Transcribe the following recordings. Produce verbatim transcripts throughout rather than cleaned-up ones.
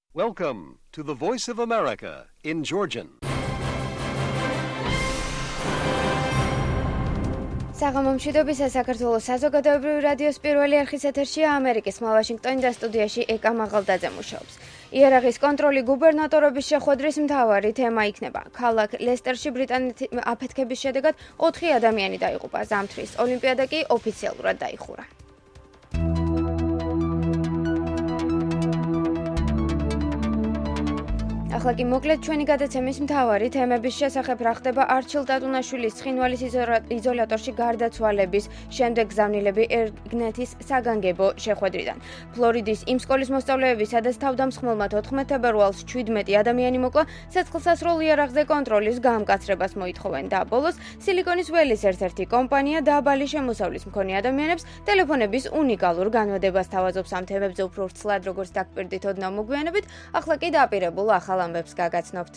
Welcome to the Voice of America in Georgian. საღამომშვიდობისა საქართველოს საზოგადოებრივი რადიოს პირველი არხის ეთერშია ამერიკის ხმა ვაშინგტონი და სტუდიაში ეკა მაღალდაძე მუშაობს. იერაღის კონტროლი გუბერნატორების შეხვედრის მთავარი თემა იქნება. ქალაქ ლესტერში ბრიტანეთის აფეთქების შედეგად ოთხი ადამიანი დაიღუპა. ზამთრის ოლიმპიადა კი ოფიციალურად დაიხურა. ახლა კი მოკლედ ჩვენი გადაცემის მთავარი თემების შესახებ რა ხდება არჩილ ტატუნაშვილის ცხინვალის იზოლატორში გარდაცვალების შემდეგ გზავნილები ერგნეთის საგანგებო შეხვედრიდან. ფლორიდის იმ სკოლის მოსწავლეები, სადაც თავდამსხმელმა თოთხმეტ თებერვალს ჩვიდმეტი ადამიანი მოკლა, ცეცხლსასროლ იარაღზე კონტროლის გამკაცრებას მოითხოვენ და ბოლოს სილიკონის ველის ერთ-ერთი კომპანია დაბალი შემოსავლის მქონე ადამიანებს ტელეფონების უნიკალურ განვადებას თავაზობს. ამ თემებზე უფრო ვრცლად როგორც დაგპირდით ოდნავ მოგვიანებით, ახლა კი დაპირებულ ახალ ამბებს გაგაცნობთ.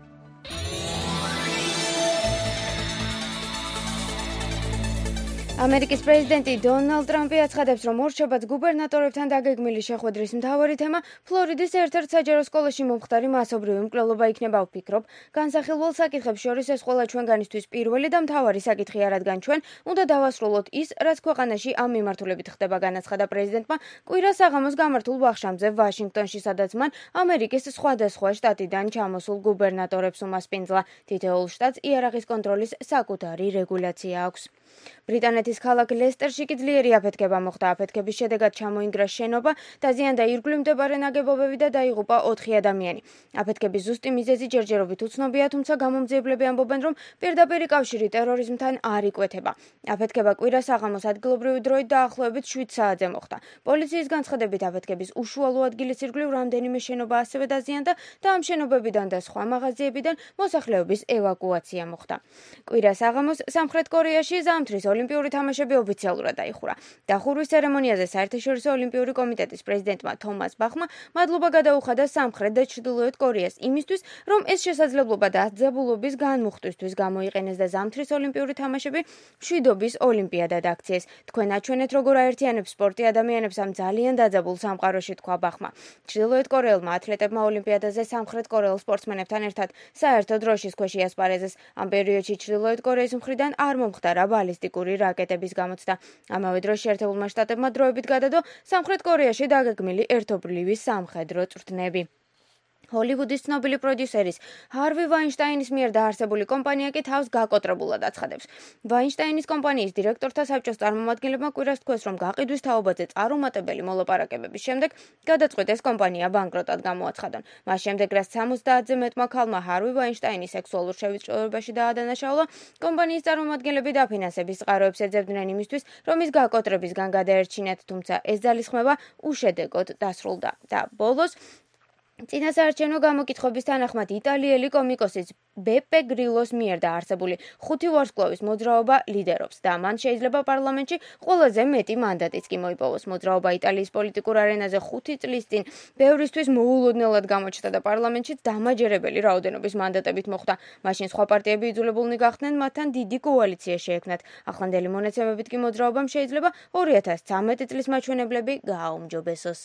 ამერიკის პრეზიდენტი დონალდ ტრამპი აცხადებს, რომ ორშაბათს გუბერნატორებთან დაგეგმილი შეხვედრის მთავარი თემა ფლორიდის ერთ-ერთ საჯარო სკოლაში მომხდარი მასობრივი მკვლელობა იქნება. ვფიქრობ, განსახილველ საკითხებს შორის ეს ყველა ჩვენგანისთვის პირველი და მთავარი საკითხია, რადგან ჩვენ უნდა დავასრულოთ ის, რაც ქვეყანაში ამ მიმართულებით ხდება, განაცხადა პრეზიდენტმა კვირა საღამოს გამართულ ვახშამზე ვაშინგტონში, სადაც მან ამერიკის სხვადასხვა შტატიდან ჩამოსულ გუბერნატორებს უმასპინძლა. თითოეულ შტატს იარაღის კონტროლის საკუთარი რეგულაცია აქვს. ბრიტანეთის ქალაქ ლესტერში კი ძლიერი აფეთქება მოხდა. აფეთქების შედეგად ჩამოინგრა შენობა, დაზიანდა ირგვლივ მდებარე ნაგებობები და დაიღუპა ოთხი ადამიანი. აფეთქების ზუსტი მიზეზი ჯერჯერობით უცნობია, თუმცა გამომძიებლები ამბობენ, რომ პირდაპირი კავშირი ტერორიზმთან არ იკვეთება. აფეთქება კვირა საღამოს ადგილობრივი დროით დაახლოებით შვიდ საათზე მოხდა. პოლიციის განცხადებით აფეთქების უშუალო ადგილის ირგვლივ რამდენიმე შენობა ასევე დაზიანდა და ამ შენობებიდან და სხვა მაღაზიებიდან მოსახლეობის ევაკუაცია მოხდა. კვირა საღამოს სამხრეთ კორეაში ზამთრის ოლიმპიური თამაშები ოფიციალურად დაიხურა. დახურვის ცერემონიაზე საერთაშორისო ოლიმპიური კომიტეტის პრეზიდენტმა თომას ბახმა მადლობა გადაუხადა სამხრეთ და ჩრდილოეთ კორეას იმისთვის, რომ ეს შესაძლებლობა დაძაბულობის განმუხტვისთვის გამოიყენეს და ზამთრის ოლიმპიური თამაშები მშვიდობის ოლიმპიადად აქციეს. თქვენ აჩვენეთ, როგორ აერთიანებს სპორტი ადამიანებს ამ ძალიან დაძაბულ სამყაროში, თქვა ბახმა. ჩრდილოეთ კორეელმა ათლეტებმა ოლიმპიადაზე სამხრეთ კორეელ სპორტსმენებთან ერთად საერთო დროშის ქვეშ იასპარეზეს. ამ პერიოდში ჩრდილოეთ კორეის მხრიდან არ მომხდარა ბალისტიკური რაკეტების გამოცდა. ამავე დროს შეერთებულმა შტატებმა დროებით გადადო სამხრეთ კორეაში დაგეგმილი ერთობლივი სამხედრო წვრთნები. ჰოლივუდის ცნობილი პროდიუსერის ჰარვი ვაინშტაინის მიერ დაარსებული კომპანია კი თავს გაკოტრებულად აცხადებს. ვაინშტაინის კომპანიის დირექტორთა საბჭოს წარმომადგენლებმა კვირას თქვეს, რომ გაყიდვის თაობაზე წარუმატებელი მოლაპარაკებების შემდეგ გადაწყვიტეს კომპანია ბანკროტად გამოაცხადონ. მას შემდეგ, რაც სამოცდაათზე მეტმა ქალმა ჰარვი ვაინშტაინის სექსუალურ შევიწროებაში დაადანაშაულა, კომპანიის წარმომადგენლები დაფინანსების წყაროებს ეძებდნენ იმისთვის, რომ ის გაკოტრებისგან გადაერჩინათ, თუმცა ეს ძალისხმევა უშედეგოდ დასრულდა. და ბოლოს წინასაარჩევნო გამოკითხვების თანახმად იტალიელი კომიკოსის ბეპე გრილოს მიერ დაარსებული ხუთი ვარსკვლავის მოძრაობა ლიდერობს და მან შეიძლება პარლამენტში ყველაზე მეტი მანდატიც კი მოიპოვოს. მოძრაობა იტალიის პოლიტიკურ არენაზე ხუთი წლის წინ ბევრისთვის მოულოდნელად გამოჩნდა და პარლამენტშიც დამაჯერებელი რაოდენობის მანდატებით მოხვდა. მაშინ სხვა პარტიები იძულებულნი გახდნენ მათთან დიდი კოალიცია შეექმნათ. ახლანდელი მონაცემებით კი მოძრაობამ შეიძლება ორი ათას ცხრამეტი წლის მაჩვენებლები გააუმჯობესოს.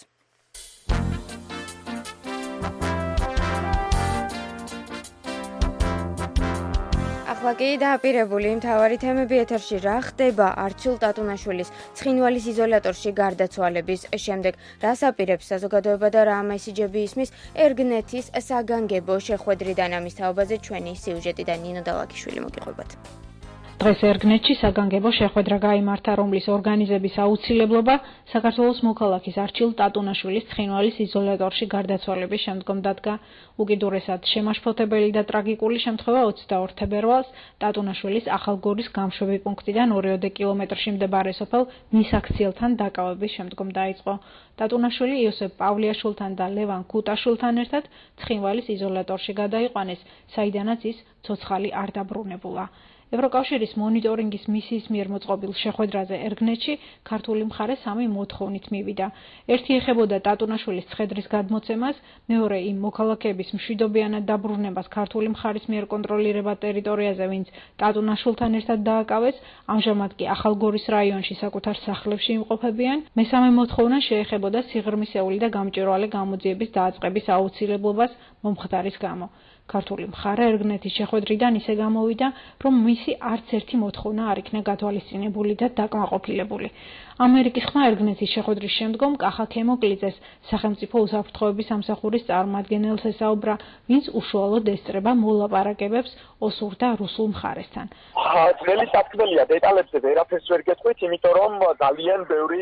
ახლა კი დააპირებული მთავარი თემები ეთერში რა ხდება არჩილ ტატუნაშვილის ცხინვალის იზოლატორში გარდაცვალების შემდეგ, რას აპირებს საზოგადოება და რა მესიჯები ისმის ერგნეთის საგანგებო შეხვედრიდან. ამის თაობაზე ჩვენი სიუჟეტიდან ნინო დალაკიშვილი მოგიყვებათ. დღეს ერგნეთში საგანგებო შეხვედრა გაიმართა, რომლის ორგანიზების აუცილებლობა საქართველოს მოქალაქის არჩილ ტატუნაშვილის ცხინვალის იზოლატორში გარდაცვალების შემდგომ დადგა. უკიდურესად შემაშფოთებელი და ტრაგიკული შემთხვევა ოცდაორ თებერვალს ტატუნაშვილის ახალგორის გამშვები პუნქტიდან ორიოდე კილომეტრში მდებარე სოფელ მისაქციელთან დაკავების შემდგომ დაიწყო. ტატუნაშვილი იოსებ პავლიაშვილთან და ლევან ქუტაშვილთან ერთად ცხინვალის იზოლატორში გადაიყვანეს, საიდანაც ის ცოცხალი არ დაბრუნებულა. ევროკავშირის მონიტორინგის მისიის მიერ მოწყობილ შეხვედრაზე ერგნეთში ქართული მხარე სამი მოთხოვნით მივიდა. ერთი ეხებოდა ტატუნაშვილის ცხედრის გადმოცემას, მეორე იმ მოქალაქეების მშვიდობიანად დაბრუნებას ქართული მხარის მიერ კონტროლირება ტერიტორიაზე, ვინც ტატუნაშვილთან ერთად დააკავეს, ამჟამად კი ახალგორის რაიონში საკუთარ სახლებში იმყოფებიან. მესამე მოთხოვნა შეეხებოდა სიღრმისეული და გამჭვირვალე გამოძიების დააწყების აუცილებლობას მომხდარის გამო. ქართული მხარე ერგნეთის შეხვედრიდან ისე გამოვიდა, რომ მისი არც ერთი მოთხოვნა არ იქნა გათვალისწინებული და დაკმაყოფილებული. ამერიკის ხმა ერგნეთის შეხვედრის შემდგომ კახა ქემოკლიძეს, სახელმწიფო უსაფრთხოების სამსახურის წარმომადგენელს ესაუბრა, ვინც უშუალოდ ესწრება მოლაპარაკებებს ოსურ და რუსულ მხარესთან. ძნელი საფრთხეა, დეტალებზე ვერაფერს ვერ გეტყვით, იმიტომ რომ ძალიან ბევრი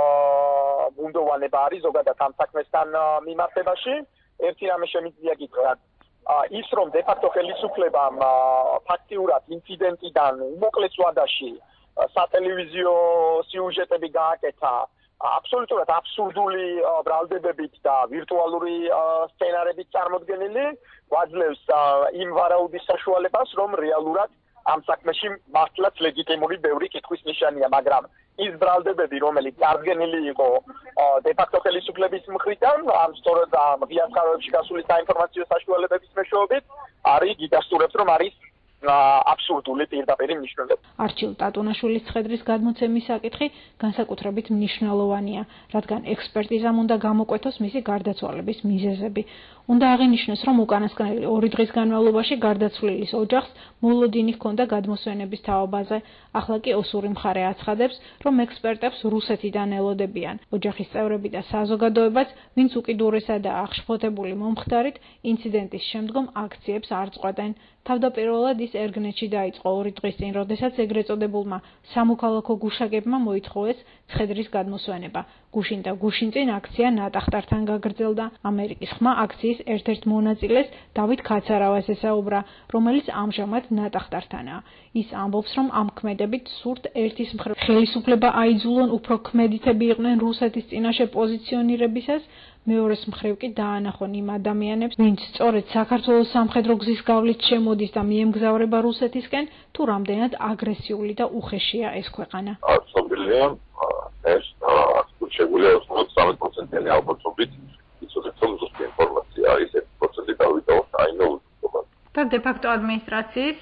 ბუნდოვანება არის ზოგადად ამ საქმესთან მიმართებაში. ერთი რამე შემიძლია გითხრათ, ის რომ დე-ფაქტო ხელისუფლებამ ფაქტიურად ინციდენტიდან უმოკლეს ვადაში სატელევიზიო სიუჟეტები გააკეთა აბსოლუტურად აბსურდული ბრალდებებით და ვირტუალური სცენარებით წარმოდგენილი, გვაძლევს იმ ვარაუდის საშუალებას, რომ რეალურად ამ საქმეში მართლაც ლეგიტიმური ბევრი კითხვის ნიშანია, მაგრამ ის ბრალდებები, რომელიც წარდგენილი იყო დე-ფაქტო ხელისუფლების მხრიდან, ამ სწორედ ღია წყაროებში გასული საინფორმაციო საშუალებების მეშვეობით, არის გიდასტურებს, რომ არის აბსურდული პირდაპირი მნიშვნელობა. არჩილ ტატუნაშვილის ცხედრის გადმოცემის საკითხი განსაკუთრებით მნიშვნელოვანია, რადგან ექსპერტიზამ უნდა გამოკვეთოს მისი გარდაცვალების მიზეზები. უნდა აღინიშნოს, რომ უკანასკნელი ორი დღის განმავლობაში გარდაცვლილის ოჯახს მოლოდინი ჰქონდა გადმოსვენების თაობაზე. ახლა კი ოსური მხარე აცხადებს, რომ ექსპერტებს რუსეთიდან ელოდებიან. ოჯახის წევრები და საზოგადოებაც, ვინც უკიდურესადაა აღშფოთებული მომხდარით, ინციდენტის შემდგომ აქციებს არ წყვეტენ. თავდაპირველად ის ერგნეთში დაიწყო ორი დღის წინ, როდესაც ეგრეთ წოდებულმა სამოქალაქო გუშაგებმა მოითხოვეს ცხედრის გადმოსვენება. გუშინ და გუშინწინ აქცია ნატახტართან გაგრძელდა. ამერიკის ხმა აქციის ერთ-ერთ მონაწილეს დავით ქაცარავას ესაუბრა, რომელიც ამჟამად ნატახტართანაა. ის ამბობს, რომ ამ ქმედებით სურთ ერთის მხრივ ხელისუფლება აიძულონ უფრო ქმედითები იყვნენ რუსეთის წინაშე პოზიციონირებისას, მეორეს მხრივ კი დაანახონ იმ ადამიანებს, ვინც სწორედ საქართველოს სამხედრო გზის გავლით შემოდის და მიემგზავრება რუსეთისკენ, თუ რამდენად აგრესიული და უხეშია ეს ქვეყანა. Absolutely. ეს შეგვიძლია ოცდაოთხ პროცენტიანი ალბათობით იცოდეთ, რომ ზუსტი ინფორმაცია არის ერთი პროცენტი დავიტოვოთ აინოულობად. და დე-ფაქტო ადმინისტრაციის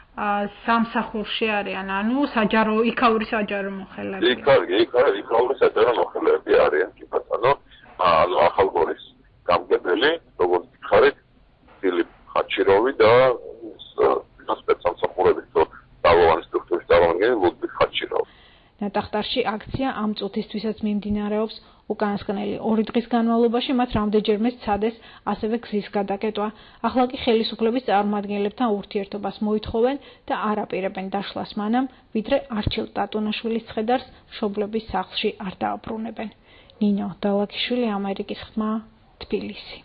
სამსახურში არიან, ანუ საჯარო იქაური საჯარო მოხელეები. იქაური იქაური საჯარო მოხელეები არიან, კი ბატონო. ანუ ახალგორის გამგებელი, როგორც გითხარით, ფილიპ ხაჩიროვი და სპეცსამსახურების ძალოვანი სტრუქტურის წარმომადგენელი ლუდვიგ ხაჩიროვი. ნატახტარში აქცია ამ წუთისთვისაც მიმდინარეობს. უკანასკნელი ორი დღის განმავლობაში მათ რამდენჯერმე სცადეს ასევე გზის გადაკეტვა. ახლა კი ხელისუფლების წარმომადგენლებთან ურთიერთობას მოითხოვენ და არ აპირებენ დაშლას მანამ, ვიდრე არჩილ ტატუნაშვილის ცხედარს მშობლების სახლში არ დააბრუნებენ. ნინო დალაქიშვილი, ამერიკის ხმა, თბილისი.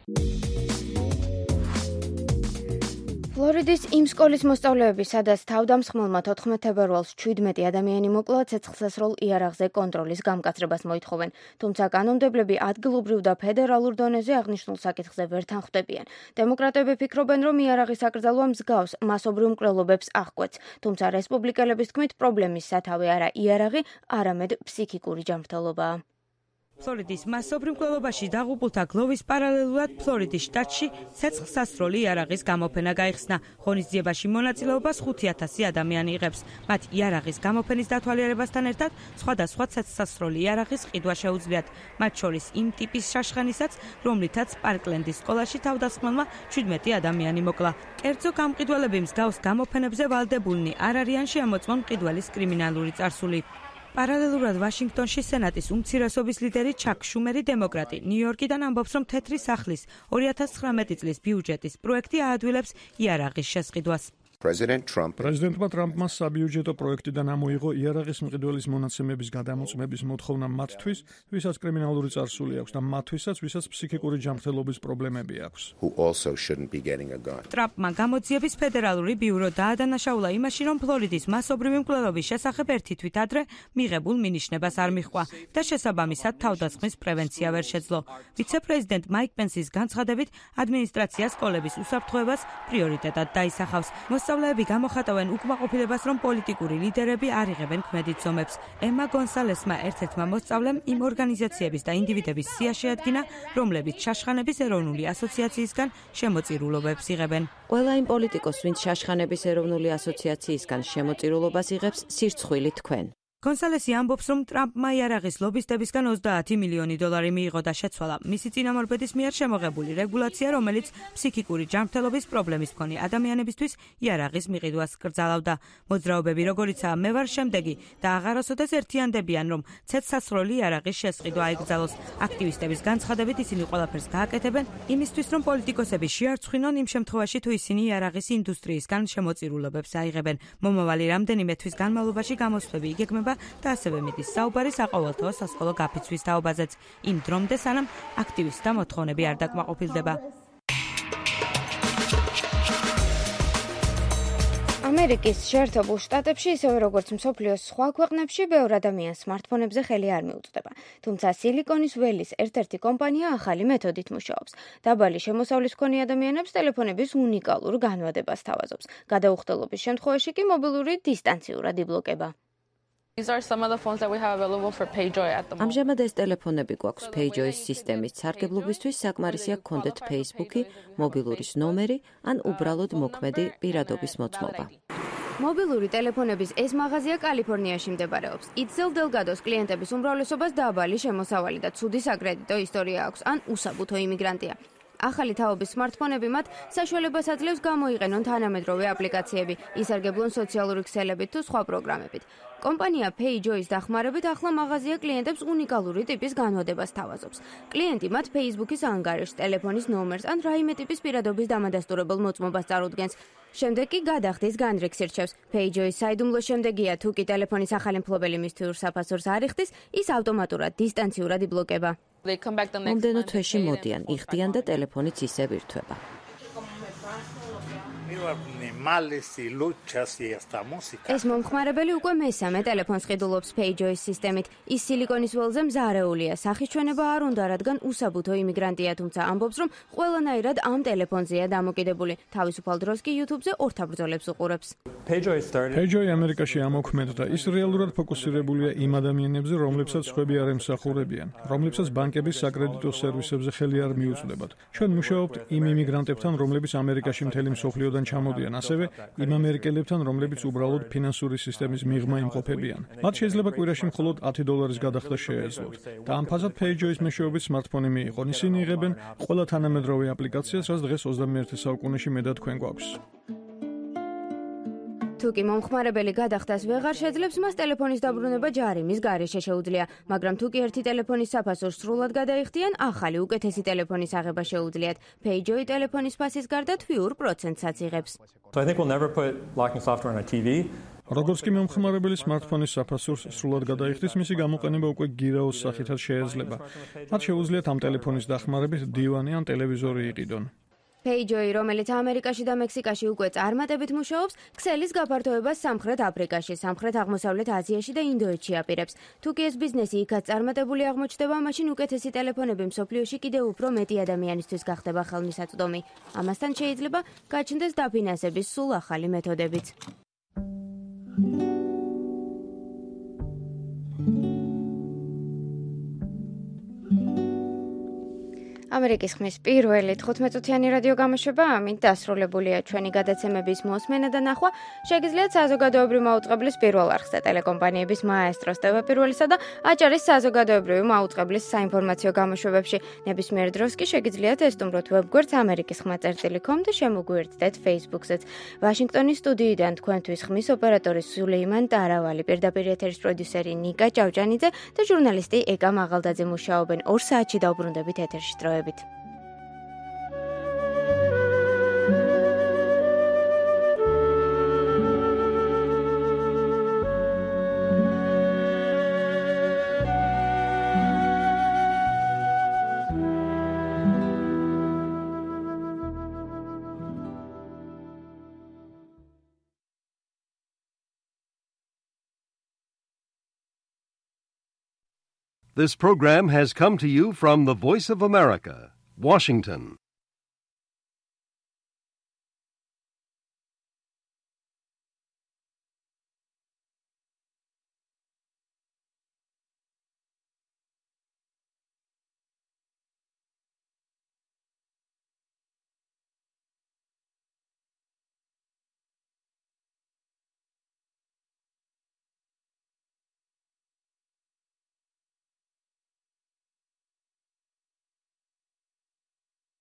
ფლორიდის იმ სკოლის მოსწავლეები, სადაც თავდამსხმელმა თოთხმეტ თებერვალს ჩვიდმეტი ადამიანი მოკლა, ცეცხლსასროლ იარაღზე კონტროლის გამკაცრებას მოითხოვენ. თუმცა კანონმდებლები ადგილობრივ და ფედერალურ დონეზე აღნიშნულ საკითხზე ვერ თანხვდებიან. დემოკრატები ფიქრობენ, რომ იარაღის აკრძალვა მსგავს მასობრივ მკვლელობებს აღკვეთს. თუმცა რესპუბლიკელების თქმით, პრობლემის სათავე არა იარაღი, არამედ ფსიქიკური ჯანმრთელობაა. ფლორიდის მასობრივ მკვლელობაში დაღუპულთა გლოვის პარალელურად ფლორიდის შტატში ცეცხლსასროლი იარაღის გამოფენა გაიხსნა. ღონისძიებაში მონაწილეობას ხუთი ათასი ადამიანი იღებს. მათ იარაღის გამოფენის დათვალიერებასთან ერთად სხვადასხვა ცეცხლსასროლი იარაღის ყიდვა შეუძლიათ. მათ შორის იმ ტიპის შაშხანისაც, რომლითაც პარკლენდის სკოლაში თავდასხმელმა ჩვიდმეტი ადამიანი მოკლა. კერძო გამყიდველები მსგავს გამოფენებზე ვალდებულნი არ არიან შეამოწმონ მყიდველის კრიმინალური წარსული. პარალელურად ვაშინგტონში სენატის უმცირესობის ლიდერი ჩაკ შუმერი დემოკრატი ნიუ-იორკიდან ამბობს, რომ თეთრი სახლის ორი ათას ცხრამეტი წლის ბიუჯეტის პროექტი აადვილებს იარაღის შესყიდვას. პრეზიდენტმა ტრამპმა საბიუჯეტო პროექტიდან ამოიღო იარაღის მყიდველის მონაცემების გადამოწმების მოთხოვნა მათთვის, ვისაც კრიმინალური წარსული აქვს და მათთვისაც, ვისაც ფსიქიკური ჯანმრთელობის პრობლემები აქვს. ტრამპმა გამოძიების ფედერალური ბიურო დაადანაშაულა იმაში, რომ ფლორიდის მასობრივი მკვლელობის შესახებ ერთი თვით ადრე მიღებულ მინიშნებას არ მიჰყვა და შესაბამისად თავდასხმის პრევენცია ვერ შეძლო. ვიცე-პრეზიდენტ მაიკ პენსის განცხადებით, ადმინისტრაცია სკოლების უსაფრთხოებას პრიორიტეტად დაისახავს. მოსწავლეები გამოხატავენ უკმაყოფილებას, რომ პოლიტიკური ლიდერები არ იღებენ ქმედით ზომებს. ემა გონსალესმა ერთ-ერთმა მოსწავლემ იმ ორგანიზაციების და ინდივიდების სია შეადგინა, რომლებიც შაშხანების ეროვნული ასოციაციისგან შემოწირულობებს იღებენ. ყველა იმ პოლიტიკოს, ვინც შაშხანების ეროვნული ასოციაციისგან შემოწირულობას იღებს, სირცხვილი თქვენ. გონსალესი ამბობს, რომ ტრამპმა იარაღის ლობისტებისგან ოცდაათი მილიონი დოლარი მიიღო და შეცვალა მისი წინამორბედის მიერ შემოღებული რეგულაცია, რომელიც ფსიქიკური ჯანმრთელობის პრობლემის მქონე ადამიანებისთვის იარაღის მიყიდვას კრძალავდა. მოძრაობები, როგორიცაა მე ვარ შემდეგი და აღარასოდეს ერთიანდებიან, რომ ცეცხლსასროლი იარაღის შესყიდვა აიკრძალოს. აქტივისტების განცხადებით ისინი ყველაფერს გააკეთებენ იმისთვის, რომ პოლიტიკოსები შეარცხვინონ იმ შემთხვევაში, თუ ისინი იარაღის ინდუსტრიისგან შემოწირულობებს აიღებენ. მომავალი რამდენიმე თვის განმავლობაში გამოსვლები იგეგმება და ასევე მიდის საუბარი საყოველთაო სასკოლო გაფიცვის თაობაზეც. იმ დრომდე, სანამ აქტივისტთა მოთხოვნები არ დაკმაყოფილდება. ამერიკის შეერთებულ შტატებში, ისევე როგორც მსოფლიოს სხვა ქვეყნებში, ბევრ ადამიანს სმარტფონებზე ხელი არ მიუწვდება. თუმცა სილიკონის ველის ერთ-ერთი კომპანია ახალი მეთოდით მუშაობს. დაბალი შემოსავლის მქონე ადამიანებს ტელეფონების უნიკალურ განვადებას თავაზობს. გადაუხდელობის შემთხვევაში კი მობილური დისტანციურად იბლოკება. ამჟამად ეს ტელეფონები გვაქვს Payjoy-ის სისტემის სარგებლობისთვის, საკმარისია გქონდეთ Facebook-ი, მობილურის ნომერი ან უბრალოდ მოქმედი პირადობის მოწმობა. მობილური ტელეფონების ეს მაღაზია კალიფორნიაში მდებარეობს. იცელ დელგადოს კლიენტების უმრავლესობას დაბალი შემოსავალი და ცუდი საკრედიტო ისტორია აქვს ან უსაბუთო იმიგრანტია. ახალი თაობის სმარტფონები მათ საშუალებას აძლევს გამოიყენონ თანამედროვე აპლიკაციები, ისარგებლონ სოციალური ქსელებით თუ სხვა პროგრამებით. კომპანია Payjoy-ის დახმარებით ახლა მაღაზია კლიენტებს უნიკალური ტიპის განვადებას თავაზობს. კლიენტი მათ Facebook-ის ანგარიშს, ტელეფონის ნომერს ან რაიმე ტიპის პირადობის დამადასტურებელ მოწმობას წარუდგენს. შემდეგ კი გადახდის განრიგს ირჩევს. Payjoy-ის საიდუმლო შემდეგია, თუ კი ტელეფონის ახალი მფლობელი მის თვიურ საფასურს არ იხდის, ის ავტომატურად დისტანციურად იბლოკება. მომდენო თვეში მოდიან, იხდიან და ტელეფონიც ისევ ირთვება. ეს მომხმარებელი უკვე მესამე ტელეფონს ყიდულობს Payjoy-ის სისტემით. ის სილიკონის ველზე მზარეულია. სახისჩვენება არ უნდა, რადგან უსაბუთო იმიგრანტია, თუმცა ამბობს, რომ ყველანაირად ამ ტელეფონზეა დამოკიდებული. თავისუფალ დროს კი YouTube-ზე ორთაბრძოლებს უყურებს. Payjoy ამერიკაში ამოქმედდა. ის რეალურად ფოკუსირებულია იმ ადამიანებზე, რომლებსაც სხვები არ ემსახურებიან, რომლებსაც ბანკების საკრედიტო სერვისებზე ხელი არ მიუწვდებათ. ჩვენ მუშაობთ იმ იმიგრანტებთან, რომლებიც ამერიკაში მთელი მსოფლიოდან ჩამოდიან, ასევე იმ ამერიკელებთან, რომლებიც უბრალოდ ფინანსური სისტემის მიღმა იმყოფებიან. მათ შეიძლება კვირაში მხოლოდ ათი დოლარის გადახდა შეეძლოთ. და ამ ფაზად Payjoy-ის მეშვეობით სმარტფონი მიიღონ. ისინი იღებენ ყველა თანამედროვე აპლიკაციას, რაც დღეს ოცდამეერთე საუკუნეში მე და თქვენ გვაქვს. თუკი მომხმარებელი გადახდას ვეღარ შეძლებს, მას ტელეფონის დაბრუნება ჯარიმის გარეშე შეუძლია, მაგრამ თუკი ერთი ტელეფონის საფასურს სრულად გადაიხდიან, ახალი უკეთესი ტელეფონის აღება შეუძლიათ. Payjoy ტელეფონის ფასის გარდა თვიურ პროცენტსაც იღებს. როგორც კი მომხმარებელი სმარტფონის საფასურს სრულად გადაიხდის, მისი გამოყენება უკვე გირაოს სახითაც შეეძლება. მათ შეუძლიათ ამ ტელეფონის დახმარებით დივანი ან ტელევიზორი იყიდონ. Payjoy, რომელიც ამერიკაში და მექსიკაში უკვე წარმატებით მუშაობს, ქსელის გაფართოებას სამხრეთ აფრიკაში, სამხრეთ აღმოსავლეთ აზიაში და ინდოეთში აპირებს. თუკი ეს ბიზნესი იქაც წარმატებული აღმოჩნდება, მაშინ უკეთესი ტელეფონები მსოფლიოში კიდევ უფრო მეტი ადამიანისთვის გახდება ხელმისაწვდომი. ამასთან შეიძლება გაჩნდეს დაფინანსების სულ ახალი მეთოდებიც. ამერიკის ხმის პირველი თხუთმეტ-წუთიანი რადიო გამოშვება ამით დასრულებულია. ჩვენი გადაცემების მოსმენა და ნახვა შეგიძლიათ საზოგადოებრივი მაუწყებლის პირველ არხს და ტელეკომპანიების მაესტროს ტევ პირველისა და აჭარის საზოგადოებრივი მაუწყებლის საინფორმაციო გამოშვებებში. ნებისმიერ დროს კი შეგიძლიათ ესტუმროთ ვებგვერდს ამერიკის ხმა წერტილი კომ და შემოგვიერთდეთ Facebook-ზეც. ვაშინგტონის სტუდიიდან თქვენთვის ხმის ოპერატორი სულეიმან ტარავალი, პირდაპირ ეთერის პროდიუსერი ნიკა ჭავჭანიძე და ჟურნალისტი ეკა მაღალდაძე მუშაობენ. ორ საათში დაუბრუნდებით ეთერში დროებით. This program has come to you from the Voice of America, Washington.